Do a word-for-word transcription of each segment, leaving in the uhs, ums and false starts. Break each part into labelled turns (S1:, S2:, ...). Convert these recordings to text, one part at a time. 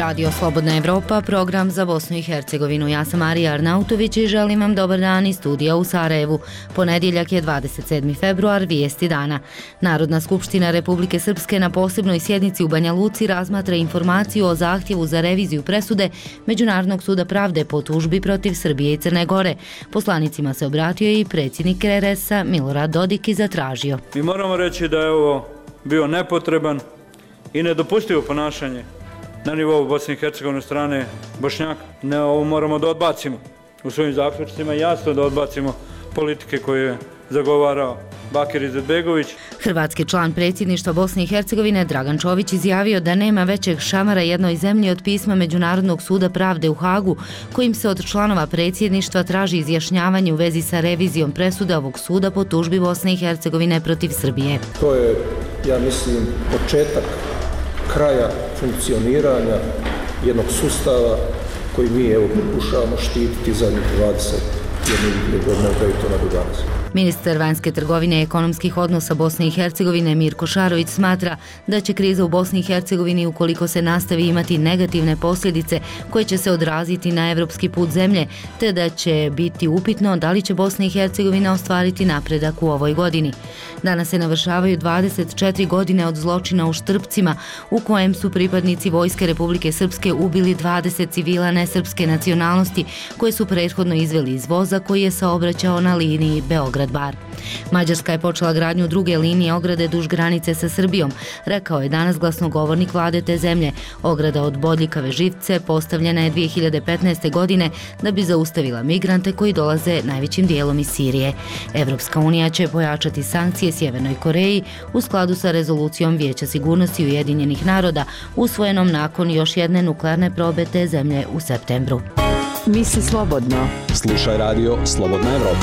S1: Radio Slobodna Evropa, program za Bosnu i Hercegovinu. Ja sam Marija Arnautović i želim vam dobar dan iz studija u Sarajevu. Ponedjeljak je dvadeset sedmi februar, vijesti dana. Narodna skupština Republike Srpske na posebnoj sjednici u Banja Luci razmatra informaciju o zahtjevu za reviziju presude Međunarodnog suda pravde po tužbi protiv Srbije i Crne Gore. Poslanicima se obratio i predsjednik R S A Milorad Dodik i zatražio.
S2: Mi moramo reći da je ovo bio nepotreban i nedopustivo ponašanje na nivou Bosne i Hercegovine strane Bošnjaka. Ne, ovo moramo da odbacimo u svojim zaključcima, jasno da odbacimo politike koje je zagovarao Bakir Izetbegović.
S1: Hrvatski član predsjedništva Bosne i Hercegovine Dragan Čović izjavio da nema većeg šamara jednoj zemlji od pisma Međunarodnog suda pravde u Hagu, kojim se od članova predsjedništva traži izjašnjavanje u vezi sa revizijom presuda ovog suda po tužbi Bosne i Hercegovine protiv Srbije.
S3: To je, ja mislim, početak kraja funkcioniranja jednog sustava koji mi evo pokušavamo štititi zadnjih dvadeset jedne godine od Daytona do danas.
S1: Ministar vanjske trgovine i ekonomskih odnosa Bosne i Hercegovine Mirko Šarović smatra da će kriza u Bosni i Hercegovini, ukoliko se nastavi, imati negativne posljedice koje će se odraziti na evropski put zemlje, te da će biti upitno da li će Bosna i Hercegovina ostvariti napredak u ovoj godini. Danas se navršavaju dvadeset četiri godine od zločina u Štrpcima, u kojem su pripadnici Vojske Republike Srpske ubili dvadeset civila nesrpske nacionalnosti koje su prethodno izveli iz voza koji je saobraćao na liniji Beograd-Bar. Mađarska je počela gradnju druge linije ograde duž granice sa Srbijom, rekao je danas glasnogovornik vlade te zemlje. Ograda od bodljikave živce postavljena je dvije hiljade petnaeste. godine da bi zaustavila migrante koji dolaze najvećim dijelom iz Sirije. Evropska unija će pojačati sankcije Sjevernoj Koreji u skladu sa rezolucijom Vijeća sigurnosti Ujedinjenih naroda, usvojenom nakon još jedne nuklearne probe te zemlje u septembru.
S4: Misli slobodno.
S5: Slušaj radio Slobodna Evropa.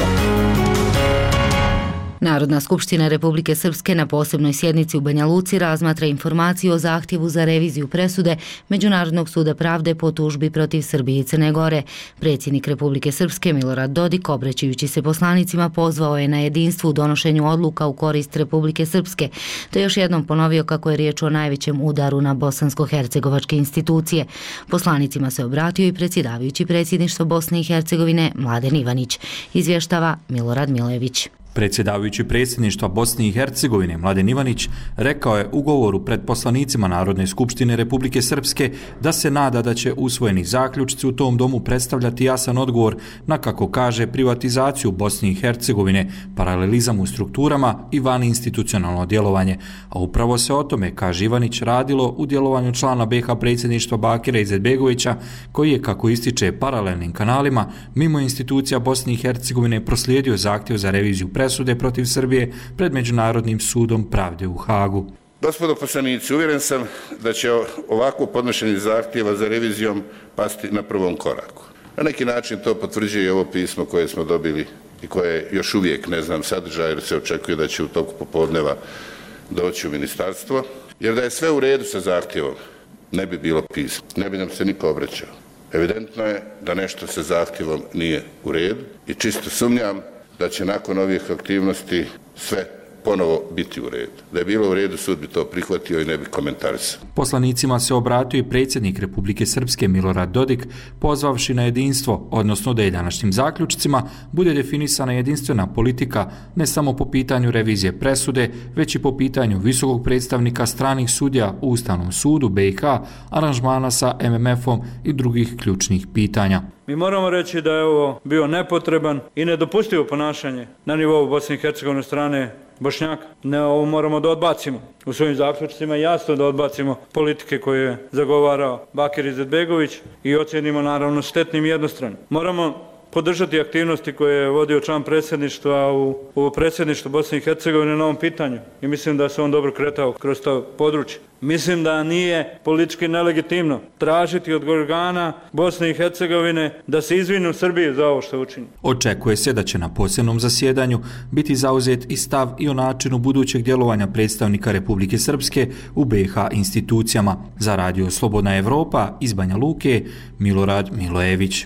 S1: Narodna skupština Republike Srpske na posebnoj sjednici u Banja Luci razmatra informaciju o zahtjevu za reviziju presude Međunarodnog suda pravde po tužbi protiv Srbije i Crne Gore. Predsjednik Republike Srpske Milorad Dodik, obraćajući se poslanicima, pozvao je na jedinstvo u donošenju odluka u korist Republike Srpske, te još jednom ponovio kako je riječ o najvećem udaru na bosansko-hercegovačke institucije. Poslanicima se obratio i predsjedavajući predsjedništva Bosne i Hercegovine Mladen Ivanić. Izvještava Milorad Milević.
S6: Predsjedavajući predsjedništva Bosne i Hercegovine Mladen Ivanić rekao je u govoru pred poslanicima Narodne skupštine Republike Srpske da se nada da će usvojeni zaključci u tom domu predstavljati jasan odgovor na, kako kaže, privatizaciju Bosne i Hercegovine, paralelizam u strukturama i vaninstitucionalno djelovanje. A upravo se o tome, kaže Ivanić, radilo u djelovanju člana B iH predsjedništva Bakira Izetbegovića, koji je, kako ističe, paralelnim kanalima mimo institucija Bosne i Hercegovine proslijedio zahtjev za reviziju presude protiv Srbije pred Međunarodnim sudom pravde u Hagu.
S7: Gospodo poslanici, uvjeren sam da će ovako podnošenje zahtjeva za revizijom pasti na prvom koraku. Na neki način to potvrđuje i ovo pismo koje smo dobili i koje još uvijek ne znam sadržaj, jer se očekuje da će u toku popodneva doći u ministarstvo. Jer da je sve u redu sa zahtjevom, ne bi bilo pismo, ne bi nam se niko obraćao. Evidentno je da nešto sa zahtjevom nije u redu i čisto sumnjam da će nakon ovih aktivnosti sve ponovo biti u redu. Da je bilo u redu, sud bi to prihvatio i ne bi komentarisao.
S6: Poslanicima se obratio i predsjednik Republike Srpske Milorad Dodik, pozvavši na jedinstvo, odnosno da je današnjim zaključcima bude definisana jedinstvena politika ne samo po pitanju revizije presude, već i po pitanju visokog predstavnika stranih sudija u Ustavnom sudu B iH, aranžmana sa M M F-om i drugih ključnih pitanja.
S2: Mi moramo reći da je ovo bio nepotreban i nedopustivo ponašanje na nivou Bosne i Hercegovine strane Bošnjaka. Ne, ovo moramo da odbacimo u svojim zaključcima, jasno da odbacimo politike koje je zagovarao Bakir Izetbegović i ocjenimo naravno štetnim i jednostranim. Moramo podržati aktivnosti koje je vodio član predsjedništva u, u predsjedništvu Bosne i Hercegovine na ovom pitanju i mislim da se on dobro kretao kroz to područje. Mislim da nije politički nelegitimno tražiti od organa Bosne i Hercegovine da se izvine u Srbiji za ovo što učini.
S6: Očekuje se da će na posebnom zasjedanju biti zauzet i stav i o načinu budućeg djelovanja predstavnika Republike Srpske u B iH institucijama. Za radio Slobodna Evropa iz Banja Luke, Milorad Milojević.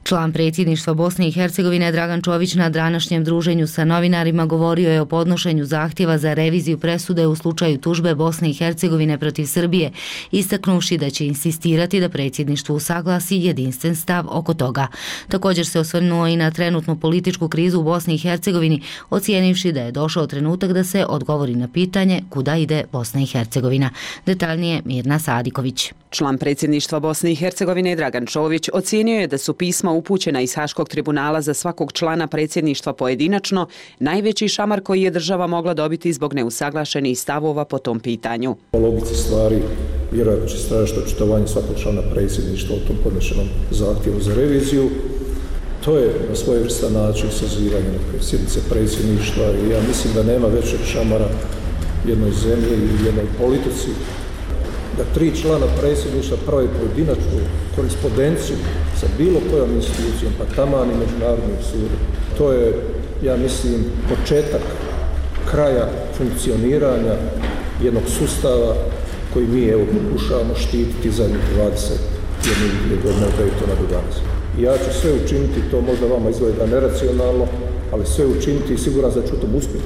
S1: Član predsjedništva Bosne i Hercegovine Dragan Čović na današnjem druženju sa novinarima govorio je o podnošenju zahtjeva za reviziju presude u slučaju tužbe Bosne i Hercegovine protiv Srbije, istaknuvši da će insistirati da predsjedništvo usaglasi jedinstven stav oko toga. Također se osvrnuo i na trenutnu političku krizu u Bosni i Hercegovini, ocijenivši da je došao trenutak da se odgovori na pitanje kuda ide Bosna i Hercegovina. Detaljnije Mirna Sadiković.
S4: Član predsjedništva Bosne i Hercegovine Dragan Čović ocijenio je da su pisma upućena iz Haškog tribunala za svakog člana predsjedništva pojedinačno najveći šamar koji je država mogla dobiti zbog neusaglašenih stavova po tom pitanju.
S3: Po logici stvari vjerojatno će tražiti očitovanje svakog člana predsjedništva o tom podnešenom zahtjevu za reviziju. To je na svojevrstan način sazivanje neke sjednice predsjedništva i ja mislim da nema većeg šamara jednoj zemlji i jednoj politici da tri člana predsjedništva prave pojedinačnu korespondenciju sa bilo kojom institucijom, pa taman i međunarodnim sudom. To je, ja mislim, početak kraja funkcioniranja jednog sustava koji mi evo pokušavamo štititi zadnjih dvadeset jedne godine od Daytona do danas. I ja ću sve učiniti, to možda vama izgleda neracionalno, ali sve učiniti i siguran da ću u tom uspjeti.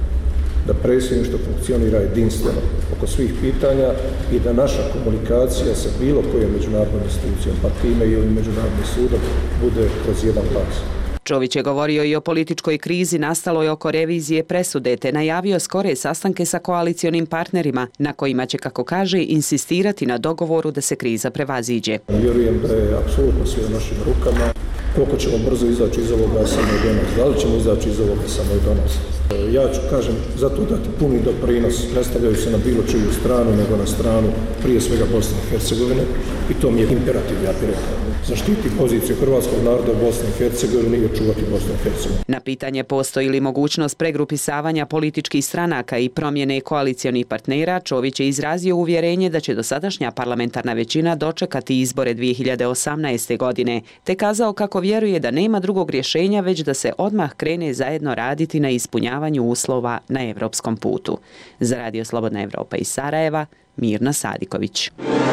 S3: Da predsjedništvo funkcionira jedinstveno oko svih pitanja i da naša komunikacija sa bilo kojom međunarodnom institucijom, pa time i ovim međunarodnim sudom, bude kroz jedan glas.
S4: Čović je govorio i o političkoj krizi nastaloj oko revizije presude, te najavio skore sastanke sa koalicionim partnerima, na kojima će, kako kaže, insistirati na dogovoru da se kriza prevaziđe.
S3: Vjerujem da je apsolutno sve u našim rukama. Koliko ćemo brzo izaći iz ovoga samo i do nas? Da li ćemo izaći iz ovoga samo i do nas? Ja ću, kažem, zato dati puni doprinos, ne stavljaju se na bilo čiju stranu, nego na stranu prije svega Bosne i Hercegovine i to mi je imperativ, ja bih rekao. Zaštiti poziciju hrvatskog naroda u Bosni i Hercegovini i očuvati Bosnu i Hercegovinu.
S4: Na pitanje postoji li mogućnost pregrupisavanja političkih stranaka i promjene koalicionih partnera, Čović je izrazio uvjerenje da će dosadašnja parlamentarna većina dočekati izbore dvije hiljade osamnaeste. godine, te kazao kako vjeruje da nema drugog rješenja već da se odmah krene zajedno raditi na ispunjavanju uslova na evropskom putu. Za Radio Slobodna Evropa iz Sarajeva, Mirna Sadiković.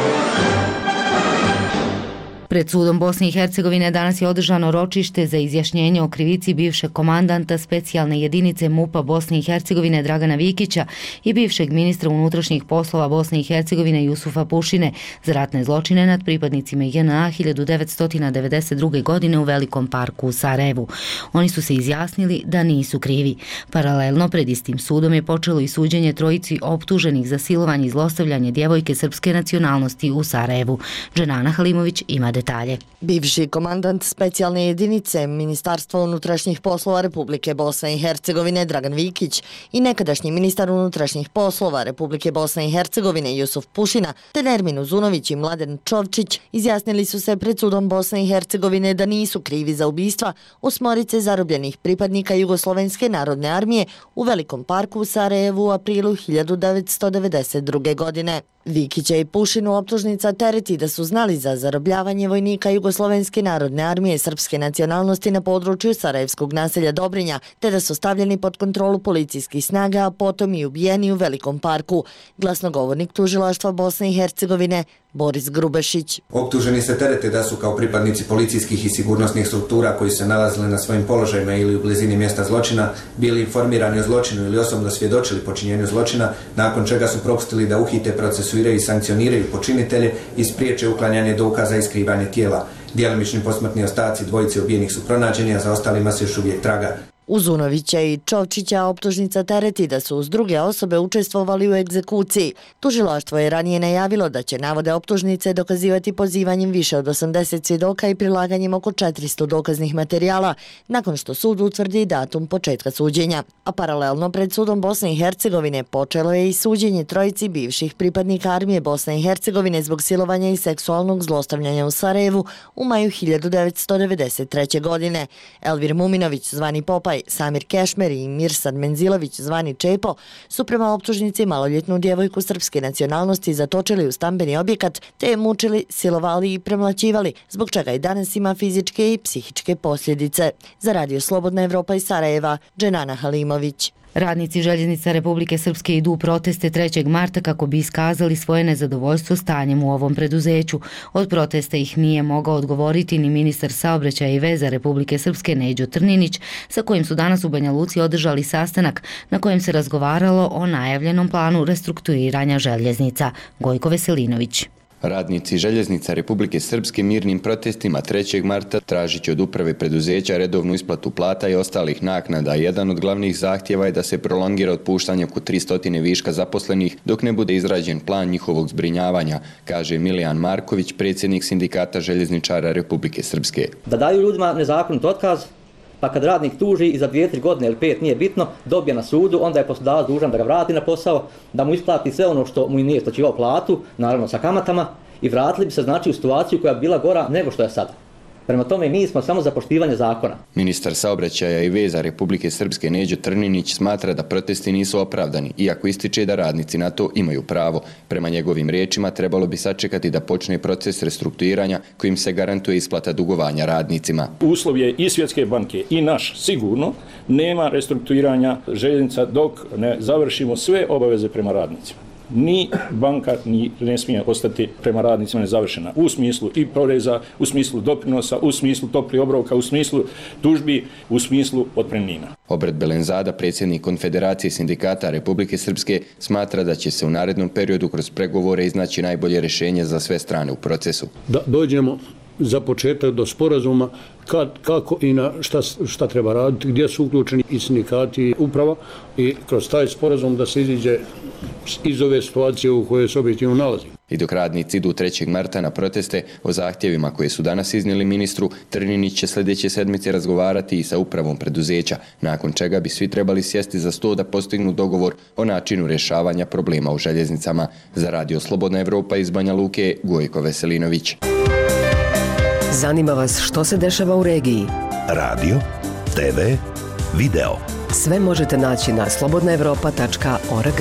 S1: Pred sudom Bosne i Hercegovine danas je održano ročište za izjašnjenje o krivici bivšeg komandanta specijalne jedinice MUP-a Bosne i Hercegovine Dragana Vikića i bivšeg ministra unutrašnjih poslova Bosne i Hercegovine Jusufa Pušine za ratne zločine nad pripadnicima J N A hiljadu devetsto devedeset druge. godine u Velikom parku u Sarajevu. Oni su se izjasnili da nisu krivi. Paralelno pred istim sudom je počelo i suđenje trojici optuženih za silovanje i zlostavljanje djevojke srpske nacionalnosti u Sarajevu. Dženana Halimović ima detalje.
S8: Bivši komandant specijalne jedinice Ministarstva unutrašnjih poslova Republike Bosne i Hercegovine Dragan Vikić i nekadašnji ministar unutrašnjih poslova Republike Bosne i Hercegovine Jusuf Pušina te Nermin Uzunović i Mladen Čovčić izjasnili su se pred sudom Bosne i Hercegovine da nisu krivi za ubistva osmorice zarobljenih pripadnika Jugoslovenske narodne armije u Velikom parku u Sarajevu u aprilu hiljadu devetsto devedeset druge. godine. Vikića i Pušinu optužnica tereti da su znali za zarobljavanje vojnika Jugoslovenske narodne armije srpske nacionalnosti na području sarajevskog naselja Dobrinja, te da su stavljeni pod kontrolu policijskih snaga, a potom i ubijeni u Velikom parku. Glasnogovornik tužilaštva Bosne i Hercegovine Boris Grubešić.
S9: Optuženi se terete da su kao pripadnici policijskih i sigurnosnih struktura koji se nalazili na svojim položajima ili u blizini mjesta zločina bili informirani o zločinu ili osobno svjedočili počinjenju zločina, nakon čega su propustili da uhite, procesuiraju i sankcioniraju počinitelje i spriječe uklanjanje dokaza i skrivanje tijela. Djelomični posmrtni ostaci dvojice ubijenih su pronađeni, a za ostalima se još uvijek traga.
S8: Uzunovića i Čovčića optužnica tereti da su uz druge osobe učestvovali u egzekuciji. Tužilaštvo je ranije najavilo da će navode optužnice dokazivati pozivanjem više od osamdeset svjedoka i prilaganjem oko četiristo dokaznih materijala, nakon što sud utvrdi datum početka suđenja. A paralelno pred sudom Bosne i Hercegovine počelo je i suđenje trojici bivših pripadnika armije Bosne i Hercegovine zbog silovanja i seksualnog zlostavljanja u Sarajevu u maju hiljadu devetsto devedeset treće. godine. Elvir Muminović, zvani Popaj, Samir Kešmer i Mirsad Menzilović, zvani Čepo, su prema optužnici maloljetnu djevojku srpske nacionalnosti zatočili u stambeni objekat te je mučili, silovali i premlaćivali, zbog čega i danas ima fizičke i psihičke posljedice. Za Radio Slobodna Evropa iz Sarajeva, Dženana Halimović.
S1: Radnici Željeznica Republike Srpske idu u proteste trećeg marta kako bi iskazali svoje nezadovoljstvo stanjem u ovom preduzeću. Od protesta ih nije mogao odgovoriti ni ministar saobraćaja i veza Republike Srpske Neđo Trninić, sa kojim su danas u Banja Luci održali sastanak na kojem se razgovaralo o najavljenom planu restrukturiranja željeznica. Gojko Veselinović.
S10: Radnici Željeznica Republike Srpske mirnim protestima trećeg marta tražit će od uprave preduzeća redovnu isplatu plata i ostalih naknada. Jedan od glavnih zahtjeva je da se prolongira otpuštanje oko tristo viška zaposlenih dok ne bude izrađen plan njihovog zbrinjavanja, kaže Milijan Marković, predsjednik Sindikata željezničara Republike Srpske.
S11: Da daju ljudima nezakonit otkaz, pa kad radnik tuži i za dvije, tri godine ili pet, nije bitno, dobije na sudu, onda je poslodavac dužan da ga vrati na posao, da mu isplati sve ono što mu nije isplaćivao platu, naravno sa kamatama, i vratili bi se znači u situaciju koja je bila gora nego što je sada. Prema tome mi smo samo za poštivanje zakona.
S10: Ministar saobraćaja i veza Republike Srpske Neđo Trninić smatra da protesti nisu opravdani, iako ističe da radnici na to imaju pravo. Prema njegovim riječima trebalo bi sačekati da počne proces restrukturiranja kojim se garantuje isplata dugovanja radnicima.
S12: Uslov je i Svjetske banke i naš sigurno nema restrukturiranja željeznica dok ne završimo sve obaveze prema radnicima. Ni banka ni ne smije ostati prema radnicima nezavršena u smislu i poreza, u smislu doprinosa, u smislu toplih obroka, u smislu tužbi, u smislu otpremnina.
S10: Obred Belenzada, predsjednik Konfederacije sindikata Republike Srpske, smatra da će se u narednom periodu kroz pregovore iznaći najbolje rješenje za sve strane u procesu.
S13: Da dođemo za početak do sporazuma kad, kako i na šta, šta treba raditi, gdje su uključeni i sindikati i uprava i kroz taj sporazum da se iziđe iz ove situacije u kojoj se objektivno nalazi.
S10: I dok radnici idu trećeg marta na proteste o zahtjevima koje su danas iznijeli ministru, Trninić će sljedeće sedmice razgovarati i sa upravom preduzeća, nakon čega bi svi trebali sjesti za sto da postignu dogovor o načinu rješavanja problema u željeznicama. Za Radio Slobodna Evropa iz Banja Luke, Gojko Veselinović.
S14: Zanima vas što se dešava u regiji?
S15: Radio, te ve, video.
S14: Sve možete naći na slobodna evropa tačka org.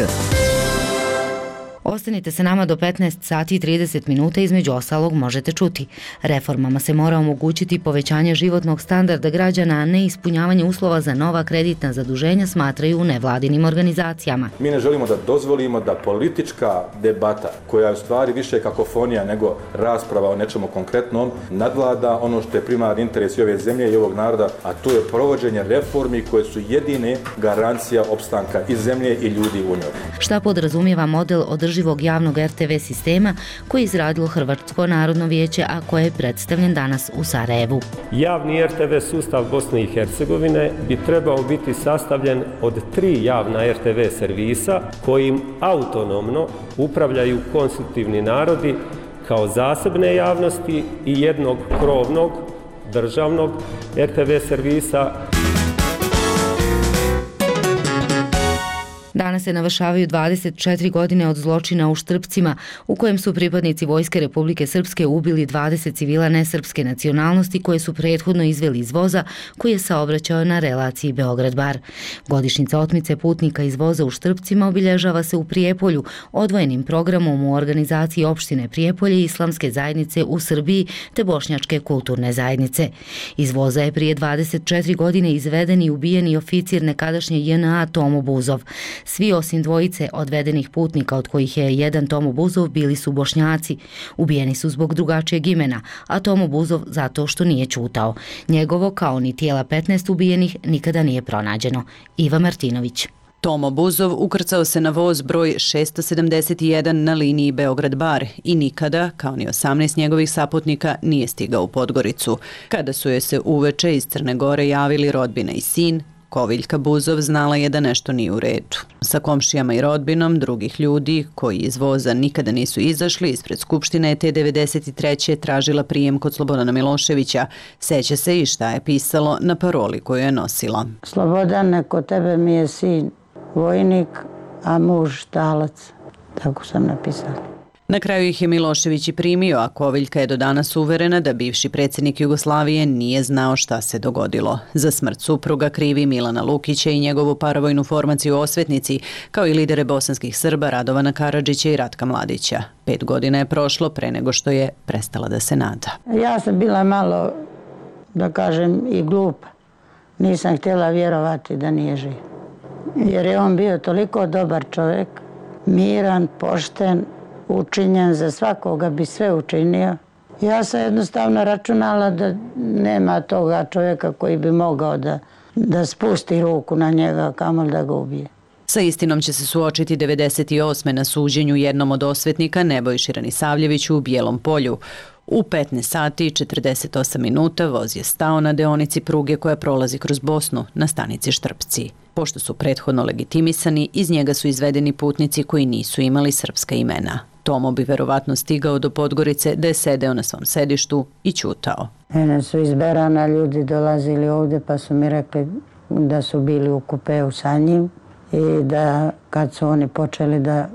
S1: Ostanite sa nama do petnaest sati i trideset minuta, između ostalog možete čuti. Reformama se mora omogućiti povećanje životnog standarda građana, a ne ispunjavanje uslova za nova kreditna zaduženja, smatraju u nevladinim organizacijama.
S16: Mi ne želimo da dozvolimo da politička debata, koja je u stvari više kakofonija nego rasprava o nečemu konkretnom, nadvlada ono što je primarni interes i ove zemlje i ovog naroda, a to je provođenje reformi koje su jedine garancija opstanka i zemlje i ljudi u njoj.
S1: Šta podrazumijeva model održivog javnog er te ve sistema koji je izradilo Hrvatsko narodno vijeće, a koje je predstavljen danas u Sarajevu.
S17: Javni er te ve sustav Bosne i Hercegovine bi trebao biti sastavljen od tri javna er te ve servisa kojim autonomno upravljaju konstitutivni narodi kao zasebne javnosti i jednog krovnog državnog er te ve servisa.
S1: Danas se navršavaju dvadeset četiri godine od zločina u Štrpcima, u kojem su pripadnici Vojske Republike Srpske ubili dvadeset civila nesrpske nacionalnosti koje su prethodno izveli iz voza koji je saobraćao na relaciji Beograd-Bar. Godišnjica otmice putnika iz voza u Štrpcima obilježava se u Prijepolju, odvojenim programom u organizaciji opštine Prijepolje i Islamske zajednice u Srbiji te Bošnjačke kulturne zajednice. Iz voza je prije dvadeset četiri godine izveden i ubijeni oficir nekadašnje je en a Tomo Buzov. Svi osim dvojice odvedenih putnika, od kojih je jedan Tomo Buzov, bili su Bošnjaci. Ubijeni su zbog drugačijeg imena, a Tomo Buzov zato što nije ćutao. Njegovo, kao ni tijela petnaest ubijenih, nikada nije pronađeno. Iva Martinović.
S4: Tomo Buzov ukrcao se na voz broj šesto sedamdeset jedan na liniji Beograd-Bar i nikada, kao ni osamnaest njegovih saputnika, nije stigao u Podgoricu. Kada su joj se uveče iz Crne Gore javili rodbina i sin, Koviljka Buzov znala je da nešto nije u redu. Sa komšijama i rodbinom drugih ljudi koji iz voza nikada nisu izašli, ispred Skupštine je te devedeset treće tražila prijem kod Slobodana Miloševića. Seća se i šta je pisalo na paroli koju je nosila.
S18: Slobodane, kod tebe mi je sin vojnik, a muž talac. Tako sam napisala.
S4: Na kraju ih je Milošević i primio, a Koviljka je do danas uverena da bivši predsjednik Jugoslavije nije znao šta se dogodilo. Za smrt supruga krivi Milana Lukića i njegovu paravojnu formaciju u Osvetnici, kao i lidere bosanskih Srba Radovana Karadžića i Ratka Mladića. Pet godina je prošlo pre nego što je prestala da se nada.
S18: Ja sam bila malo, da kažem, i glupa. Nisam htjela vjerovati da nije živ. jer je on bio toliko dobar čovjek, miran, pošten, učinjen, za svakoga bi sve učinio. Ja sam jednostavno računala da nema toga čovjeka koji bi mogao da, da spusti ruku na njega, kamoli da ga ubije.
S4: Sa istinom će se suočiti devedeset osme na suđenju jednom od osvetnika Nebojši Ranisavljeviću u Bijelom Polju. U petnaest sati i četrdeset osam minuta voz je stao na deonici pruge koja prolazi kroz Bosnu na stanici Štrpci. Pošto su prethodno legitimisani, iz njega su izvedeni putnici koji nisu imali srpska imena. Tomo bi verovatno stigao do Podgorice da je sedeo na svom sedištu i ćutao.
S18: Mene su izberana, ljudi dolazili ovdje pa su mi rekli da su bili u kupeu sa njim i da kad su oni počeli da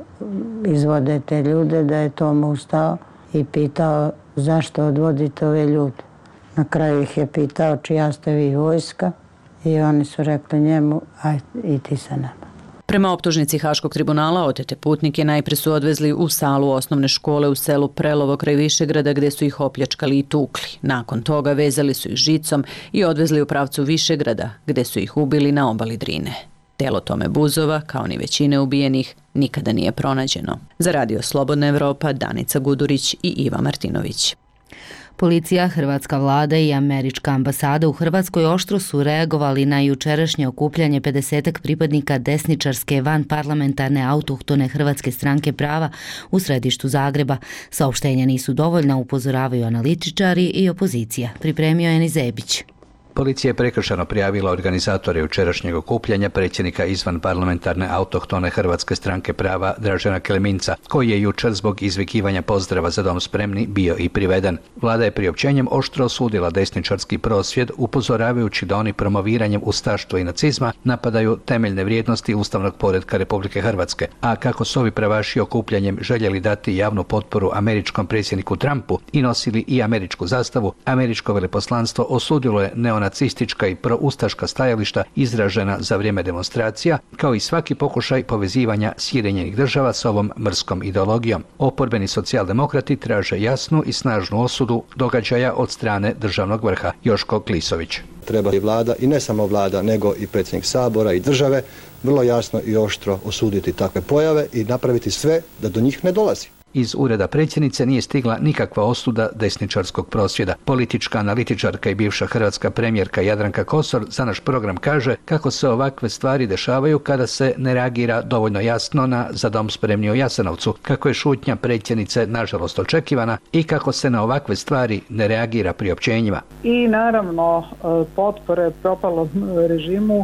S18: izvode te ljude, da je Tomo ustao i pitao zašto odvodite ove ljude. Na kraju ih je pitao čija ste vi vojska i oni su rekli njemu aj i ti sa nama.
S4: Prema optužnici Haškog tribunala, otete putnike najpre su odvezli u salu osnovne škole u selu Prelovo kraj Višegrada gdje su ih opljačkali i tukli. Nakon toga vezali su ih žicom i odvezli u pravcu Višegrada gdje su ih ubili na obali Drine. Telo Tome Buzova, kao ni većine ubijenih, nikada nije pronađeno. Za Radio Slobodna Evropa, Danica Gudurić i Iva Martinović.
S1: Policija, hrvatska vlada i američka ambasada u Hrvatskoj oštro su reagovali na jučerašnje okupljanje pedesetak pripadnika desničarske vanparlamentarne autohtone Hrvatske stranke prava u središtu Zagreba. Saopštenja nisu dovoljna, upozoravaju analitičari i opozicija. Pripremio je Enis Zebić.
S19: Policija je prekršajno prijavila organizatore jučerašnjeg okupljanja predsjednika izvan parlamentarne autohtone Hrvatske stranke prava Dražena Kleminca, koji je jučer zbog izvikivanja pozdrava za dom spremni bio i priveden. Vlada je priopćenjem oštro osudila desničarski prosvjed, upozoravajući da oni promoviranjem ustaštva i nacizma napadaju temeljne vrijednosti ustavnog poretka Republike Hrvatske, a kako su ovi pravaši okupljanjem željeli dati javnu potporu američkom predsjedniku Trumpu i nosili i američku zastavu, američko veleposlanstvo osudilo je neonacistička i proustaška stajališta izražena za vrijeme demonstracija, kao i svaki pokušaj povezivanja Sjedinjenih država s ovom mrskom ideologijom. Oporbeni socijaldemokrati traže jasnu i snažnu osudu događaja od strane državnog vrha. Joško Klisović.
S20: Treba i vlada, i ne samo vlada, nego i predsjednik Sabora i države, vrlo jasno i oštro osuditi takve pojave i napraviti sve da do njih ne dolazi.
S19: Iz ureda predsjednice nije stigla nikakva osuda desničarskog prosvjeda. Politička analitičarka i bivša hrvatska premijerka Jadranka Kosor za naš program kaže kako se ovakve stvari dešavaju kada se ne reagira dovoljno jasno na Za dom spremni u Jasenovcu, kako je šutnja predsjednice nažalost očekivana i kako se na ovakve stvari ne reagira priopćenjima.
S21: I naravno potpore propalom režimu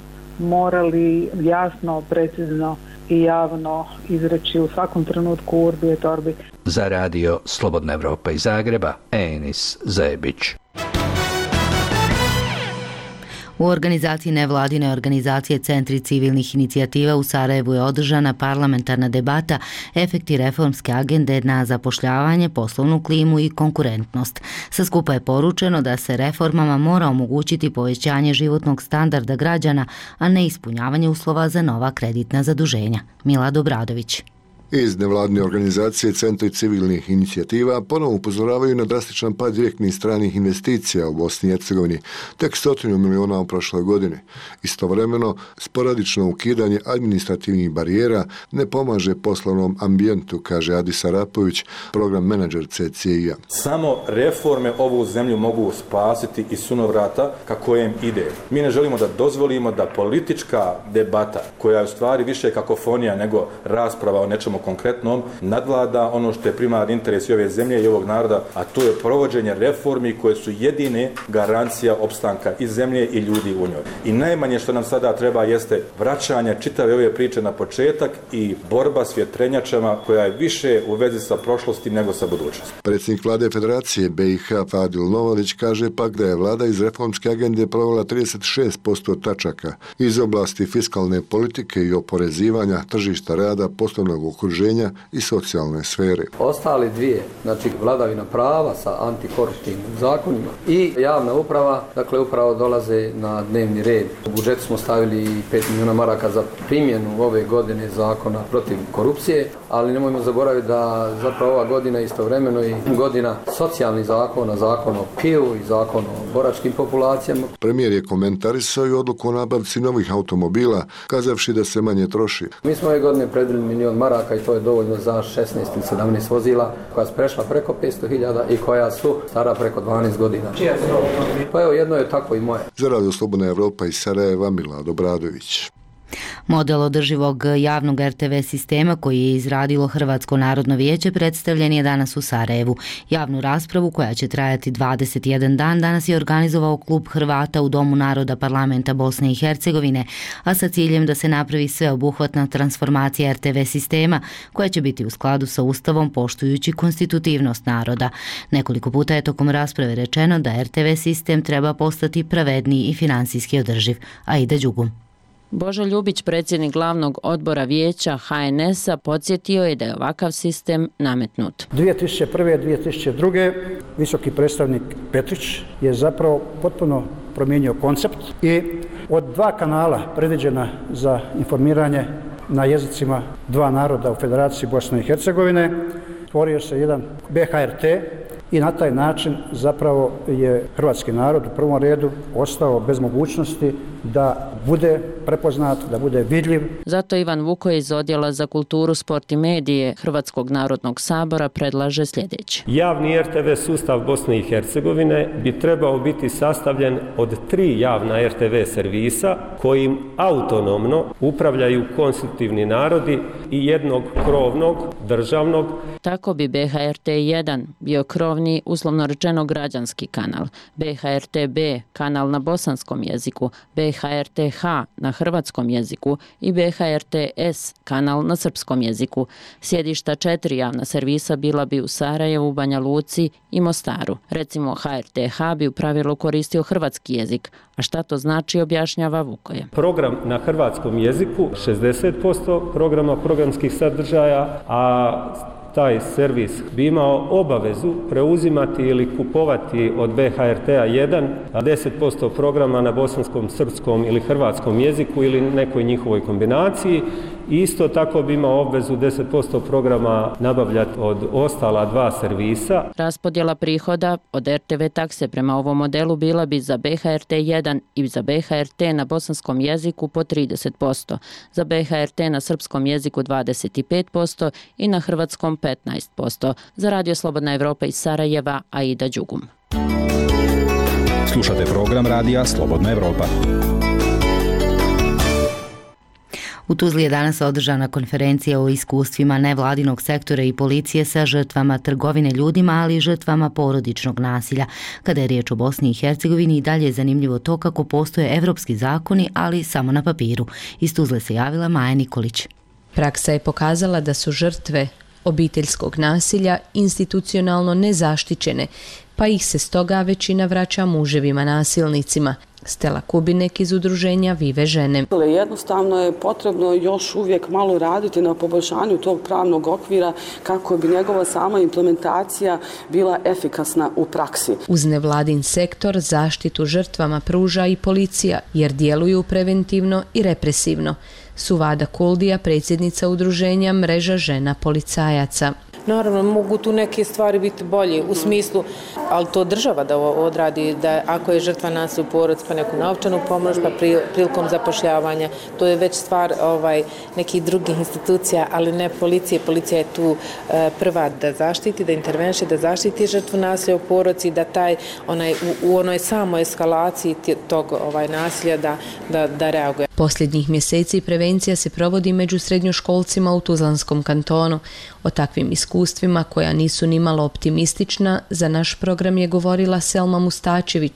S21: morali jasno, precizno i javno izreći u svakom trenutku urbi et orbi.
S19: Za Radio Slobodna Evropa iz Zagreba, Enis Zebić.
S1: U organizaciji nevladine organizacije Centri civilnih inicijativa u Sarajevu je održana parlamentarna debata Efekti reformske agende na zapošljavanje, poslovnu klimu i konkurentnost. Sa skupa je poručeno da se reformama mora omogućiti povećanje životnog standarda građana, a ne ispunjavanje uslova za nova kreditna zaduženja. Milad Obradović.
S22: Iz nevladine organizacije Centri civilnih inicijativa ponovno upozoravaju na drastičan pad direktnih stranih investicija u Bosni i Hercegovini, tek stotinu miliona u prošloj godini. Istovremeno, sporadično ukidanje administrativnih barijera ne pomaže poslovnom ambijentu, kaže Adis Arapović, program menadžer C C I-a.
S16: Samo reforme ovu zemlju mogu spasiti iz sunovrata ka kojem ide. Mi ne želimo da dozvolimo da politička debata, koja je u stvari više kakofonija nego rasprava o nečemu konkretnom, nadvlada ono što je primarni interes i ove zemlje i ovog naroda, a to je provođenje reformi koje su jedine garancija opstanka i zemlje i ljudi u njoj. I najmanje što nam sada treba jeste vraćanje čitave ove priče na početak i borba s vjetrenjačama koja je više u vezi sa prošlosti nego sa budućnosti.
S22: Predsjednik vlade Federacije B i H Fadil Novalić kaže pak da je vlada iz reformske agende provela trideset šest posto tačaka iz oblasti fiskalne politike i oporezivanja, tržišta rada, poslovnog okruženja okruženja i socijalne sfere.
S5: Ostali dvije, znači vladavina prava sa antikoruptivnim zakonima i javna uprava, dakle upravo dolaze na dnevni red. U budžetu smo stavili i pet milijuna maraka za primjenu ove godine zakona protiv korupcije, ali nemojmo zaboraviti da zapravo ova godina istovremeno i godina socijalnih zakona, zakon o P I U i zakon o boračkim populacijama.
S22: Premijer je komentarisao i odluku o nabavci novih automobila, kazavši da se manje troši.
S5: Mi smo ove godine predvidjeli milion maraka i to je dovoljno za šesnaest ili sedamnaest vozila koja su prešla preko petsto hiljada i koja su stara preko dvanaest godina. Pa evo, jedno je tako i moje.
S22: Za Radio Slobodna Evropa iz Sarajeva, Milad Obradović.
S1: Model održivog javnog R T V sistema koji je izradilo Hrvatsko narodno vijeće predstavljen je danas u Sarajevu. Javnu raspravu koja će trajati dvadeset jedan dan danas je organizovao Klub Hrvata u Domu naroda Parlamenta Bosne i Hercegovine, a sa ciljem da se napravi sveobuhvatna transformacija R T V sistema koja će biti u skladu sa Ustavom poštujući konstitutivnost naroda. Nekoliko puta je tokom rasprave rečeno da R T V sistem treba postati pravedniji i finansijski održiv. Aida Đugum.
S7: Božo Ljubić, predsjednik glavnog odbora vijeća H N S-a, podsjetio je da je ovakav sistem nametnut.
S23: dvije tisuće prve. dvije tisuće druge. visoki predstavnik Petrić je zapravo potpuno promijenio koncept i od dva kanala predviđena za informiranje na jezicima dva naroda u Federaciji Bosne i Hercegovine stvorio se jedan B H R T i na taj način zapravo je hrvatski narod u prvom redu ostao bez mogućnosti da bude prepoznat, da bude vidljiv.
S7: Zato Ivan Vuko iz Odjela za kulturu, sport i medije Hrvatskog narodnog sabora predlaže sljedeće.
S17: Javni R T V sustav Bosne i Hercegovine bi trebao biti sastavljen od tri javna R T V servisa kojim autonomno upravljaju konstitutivni narodi i jednog krovnog državnog.
S7: Tako bi B H R T jedan bio krovni, uslovno rečeno građanski kanal, B H R T B kanal na bosanskom jeziku, B H R T H na hrvatskom jeziku i B H R T S kanal na srpskom jeziku. Sjedišta četiri javna servisa bila bi u Sarajevu, Banja Luci i Mostaru. Recimo H R T H bi u pravilu koristio hrvatski jezik, a šta to znači objašnjava Vukoje.
S17: Program na hrvatskom jeziku šezdeset posto programa programskih sadržaja, a taj servis bi imao obavezu preuzimati ili kupovati od B H R T A jedan deset posto programa na bosanskom, srpskom ili hrvatskom jeziku ili nekoj njihovoj kombinaciji. Isto tako bi imao obvezu deset posto programa nabavljati od ostala dva servisa.
S7: Raspodjela prihoda od R T V takse prema ovom modelu bila bi za B H R T jedan i za B H R T na bosanskom jeziku po trideset posto, za B H R T na srpskom jeziku dvadeset pet posto i na hrvatskom petnaest posto. Za Radio Slobodna Evropa iz Sarajeva, Aida Đugum.
S24: Slušate program Radija Slobodna Evropa.
S1: U Tuzli je danas održana konferencija o iskustvima nevladinog sektora i policije sa žrtvama trgovine ljudima, ali i žrtvama porodičnog nasilja. Kada je riječ o Bosni i Hercegovini, i dalje je zanimljivo to kako postoje evropski zakoni, ali samo na papiru. Iz Tuzle se javila Maja Nikolić.
S25: Praksa je pokazala da su žrtve obiteljskog nasilja institucionalno nezaštićene, pa ih se stoga većina vraća muževima nasilnicima. Stela Kubinek iz udruženja Vive žene.
S26: Jednostavno je potrebno još uvijek malo raditi na poboljšanju tog pravnog okvira kako bi njegova sama implementacija bila efikasna u praksi.
S25: Uz nevladin sektor zaštitu žrtvama pruža i policija jer djeluju preventivno i represivno. Suvada Kuldija, predsjednica udruženja Mreža žena policajaca.
S27: Naravno, mogu tu neke stvari biti bolje u smislu, ali to država da odradi, da ako je žrtva nasilja u porodici, pa neku novčanu pomoć, pa prilikom zapošljavanja, to je već stvar ovaj, nekih drugih institucija, ali ne policije. Policija je tu e, prva da zaštiti, da intervenše, da zaštiti žrtvu nasilja u porodici, da taj, onaj, u, u onoj samoj eskalaciji tog ovaj, nasilja da, da, da reaguje.
S25: Posljednjih mjeseci prevencija se provodi među srednjoškolcima u Tuzlanskom kantonu. O takvim iskustvima koja nisu nimalo optimistična, za naš program je govorila Selma Mustačević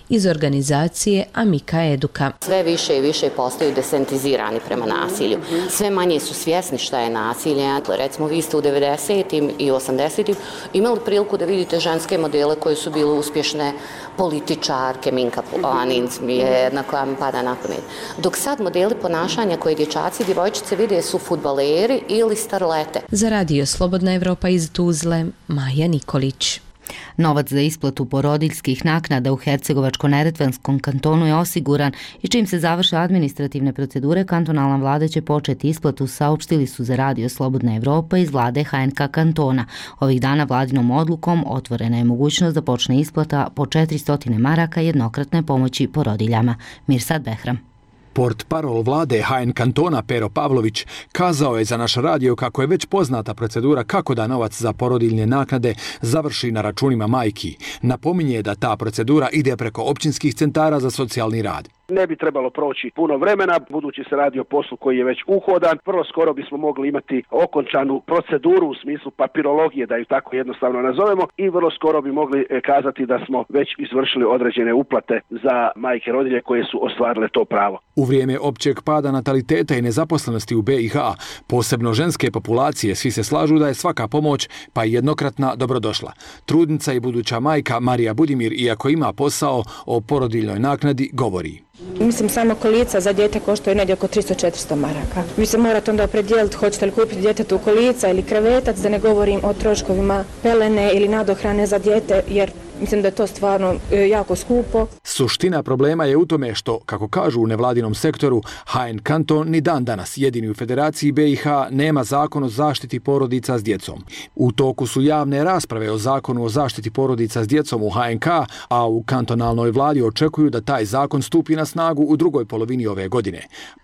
S25: iz organizacije Amika Eduka.
S2: Sve više i više postaju desensitizirani prema nasilju. Sve manje su svjesni šta je nasilje. Recimo, vi ste u devedesetim i osamdesetim imali priliku da vidite ženske modele koje su bile uspješne političarke, Minka Planinc mi je jedna koja mi pada na pamet. Dok sad modeli ponašanja koje dječaci i djevojčice vide su fudbaleri ili starlete.
S25: Za Radio Slobodna Evropa iz Tuzle, Maja Nikolić.
S1: Novac za isplatu porodiljskih naknada u Hercegovačko-neretvanskom kantonu je osiguran i čim se završe administrativne procedure, kantonalna vlada će početi isplatu, saopštili su za Radio Slobodna Evropa iz vlade H N K kantona. Ovih dana vladinom odlukom otvorena je mogućnost da počne isplata po četiristo maraka jednokratne pomoći porodiljama. Mirsad Behram.
S3: Portparol vlade H N kantona Pero Pavlović kazao je za naš radio kako je već poznata procedura kako da novac za porodiljne naknade završi na računima majki. Napominje da ta procedura ide preko općinskih centara za socijalni rad.
S6: Ne bi trebalo proći puno vremena, budući se radi o poslu koji je već uhodan. Vrlo skoro bismo mogli imati okončanu proceduru u smislu papirologije, da ju tako jednostavno nazovemo, i vrlo skoro bi mogli kazati da smo već izvršili određene uplate za majke rodilje koje su ostvarile to pravo.
S3: U vrijeme općeg pada nataliteta i nezaposlenosti u B i H, posebno ženske populacije, svi se slažu da je svaka pomoć, pa i jednokratna, dobrodošla. Trudnica i buduća majka Marija Budimir, iako ima posao, o porodiljnoj naknadi govori.
S8: Mislim, samo kolica za dijete koštaju negdje oko tristo do četiristo maraka. Vi se morate onda opredijeliti hoćete li kupiti djetetu kolica ili krevetac, da ne govorim o troškovima pelene ili nadohrane za dijete, jer mislim da je to stvarno jako skupo.
S3: Suština problema je u tome što, kako kažu u nevladinom sektoru, H N kanton ni dan danas jedini u Federaciji B i H nema zakon o zaštiti porodica s djecom. U toku su javne rasprave o zakonu o zaštiti porodica s djecom u H N K, a u kantonalnoj vladi očekuju da taj zakon stupi na snagu u drugoj polovini ove godine.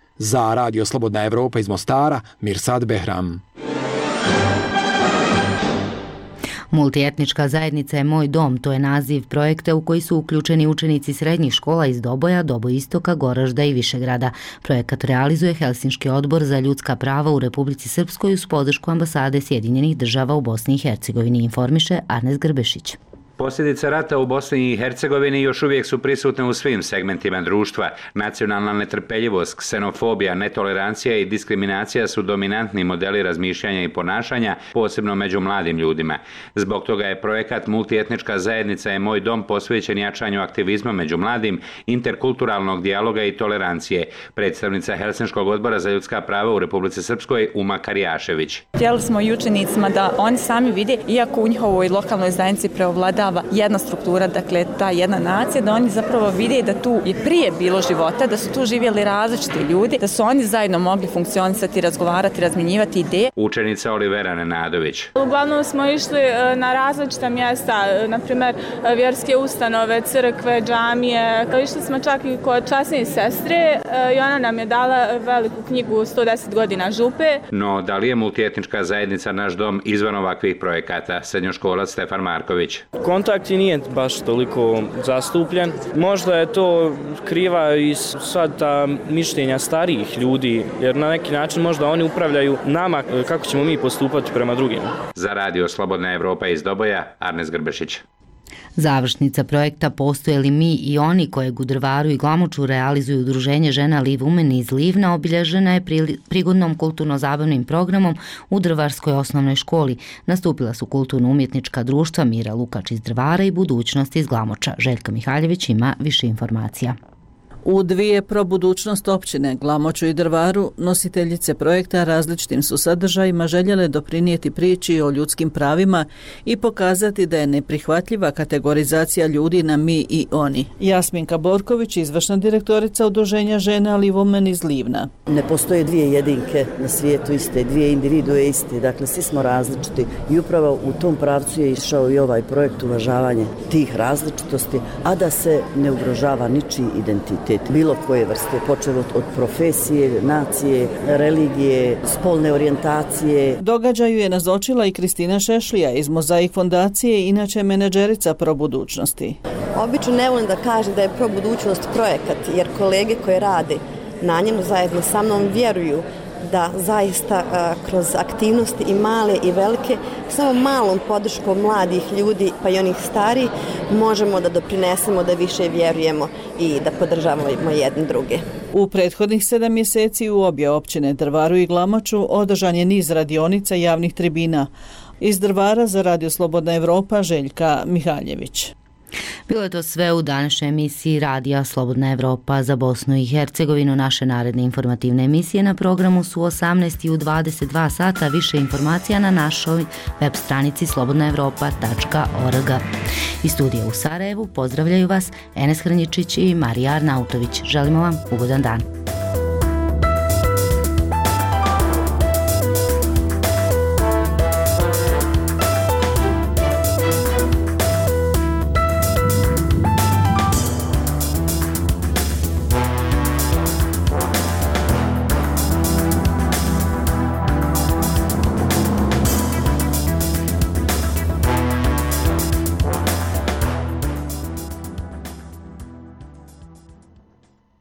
S3: Za Radio Slobodna Evropa iz Mostara, Mirsad Behram.
S1: Multietnička zajednica je Moj dom, to je naziv projekta u koji su uključeni učenici srednjih škola iz Doboja, Doboistoka, Goražda i Višegrada. Projekat realizuje Helsinški odbor za ljudska prava u Republici Srpskoj uz podršku ambasade Sjedinjenih država u Bosni i Hercegovini, informiše Arnes Grbešić.
S9: Posljedice rata u Bosni i Hercegovini još uvijek su prisutne u svim segmentima društva. Nacionalna netrpeljivost, ksenofobija, netolerancija i diskriminacija su dominantni modeli razmišljanja i ponašanja, posebno među mladim ljudima. Zbog toga je projekat Multietnička zajednica je Moj dom posvećen jačanju aktivizma među mladim, interkulturalnog dijaloga i tolerancije. Predstavnica Helsinškog odbora za ljudska prava u Republici Srpskoj Uma Karijašević.
S11: Htjeli smo i učenicima da oni sami vide, iako u njihovoj lokalnoj zajednici preovlada jedna struktura, dakle ta jedna nacija, da oni zapravo vide da tu je prije bilo života, da su tu živjeli različiti ljudi, da su oni zajedno mogli funkcionisati, razgovarati, razmjenjivati ideje.
S9: Učenica Olivera Nenadović.
S12: Uglavnom smo išli na različita mjesta, na primjer vjerske ustanove, crkve, džamije. Išli smo čak i kod časne sestre i ona nam je dala veliku knjigu sto deset godina župe.
S9: No, da li je multietnička zajednica Naš dom izvan ovakvih projekata? Srednjoškolac Stefan Marković.
S28: Kontakt i nije baš toliko zastupljen. Možda je to kriva i sad ta mišljenja starijih ljudi, jer na neki način možda oni upravljaju nama kako ćemo mi postupati prema drugima.
S9: Za Radio Slobodna Evropa iz Doboja, Arnes Grbešić.
S1: Završnica projekta Postoje li mi i oni kojeg u Drvaru i Glamoču realizuju udruženje žena Live Women iz Livna obilježena je prigodnom kulturno-zabavnim programom u Drvarskoj osnovnoj školi. Nastupila su kulturno-umjetnička društva Mira Lukač iz Drvara i Budućnost iz Glamoča. Željka Mihaljević ima više informacija.
S29: U dvije probudućnost općine, Glamoču i Drvaru, nositeljice projekta različitim su sadržajima željele doprinijeti priči o ljudskim pravima i pokazati da je neprihvatljiva kategorizacija ljudi na mi i oni. Jasminka Borković, izvršna direktorica udruženja žena Live Women iz Livna.
S30: Ne postoje dvije jedinke na svijetu iste, dvije individue iste, dakle svi smo različiti i upravo u tom pravcu je išao i ovaj projekt uvažavanje tih različitosti, a da se ne ugrožava ničiji identitet bilo koje vrste, počeo od profesije, nacije, religije, spolne orijentacije.
S29: Događaju je nazočila i Kristina Šešlija iz Mozaik fondacije, inače menadžerica Probudućnosti.
S31: Obično ne volim da kažem da je Probudućnost projekat, jer kolege koje rade na njemu zajedno sa mnom vjeruju da zaista kroz aktivnosti i male i velike, samo malom podrškom mladih ljudi pa i onih starih možemo da doprinesemo da više vjerujemo i da podržavamo jedne druge.
S29: U prethodnih sedam mjeseci u obje općine Drvaru i Glamoču održan je niz radionica i javnih tribina. Iz Drvara za Radio Slobodna Evropa Željka Mihaljević.
S1: Bilo je to sve u današnjoj emisiji Radija Slobodna Evropa za Bosnu i Hercegovinu. Naše naredne informativne emisije na programu su u osamnaest i u dvadeset dva sata. Više informacija na našoj web stranici slobodna evropa tačka org. Iz studija u Sarajevu pozdravljaju vas Enes Hrnjičić i Marija Arnautović. Želimo vam ugodan dan.